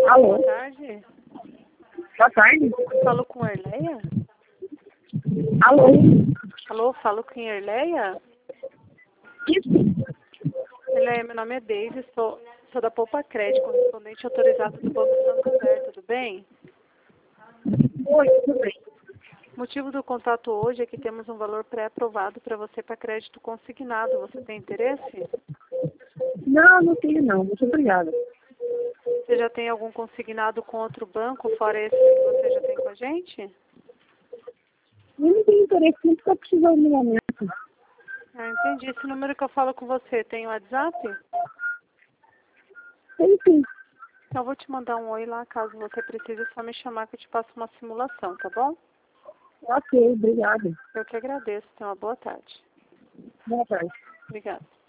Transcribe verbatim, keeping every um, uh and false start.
Alô? Boa tarde. Boa tarde. Falo com a Erleia? Alô? Alô, falo com a Erleia? Isso. Erleia, meu nome é Deise, sou, sou da Poupa Crédito, correspondente autorizado do Banco Santander, tudo bem? Oi, tudo bem. O motivo do contato hoje é que temos um valor pré-aprovado para você para crédito consignado. Você tem interesse? Não, não tenho não. Muito obrigada. Você já tem algum consignado com outro banco, fora esse que você já tem com a gente? Eu não tenho interesse, não estou precisando no momento. Ah, entendi. Esse número que eu falo com você tem o WhatsApp? Tem sim. Então eu vou te mandar um oi lá, caso você precise, é só me chamar que eu te passo uma simulação, tá bom? Ok, obrigada. Eu que agradeço. Tenha uma boa tarde. Boa tarde. Obrigada.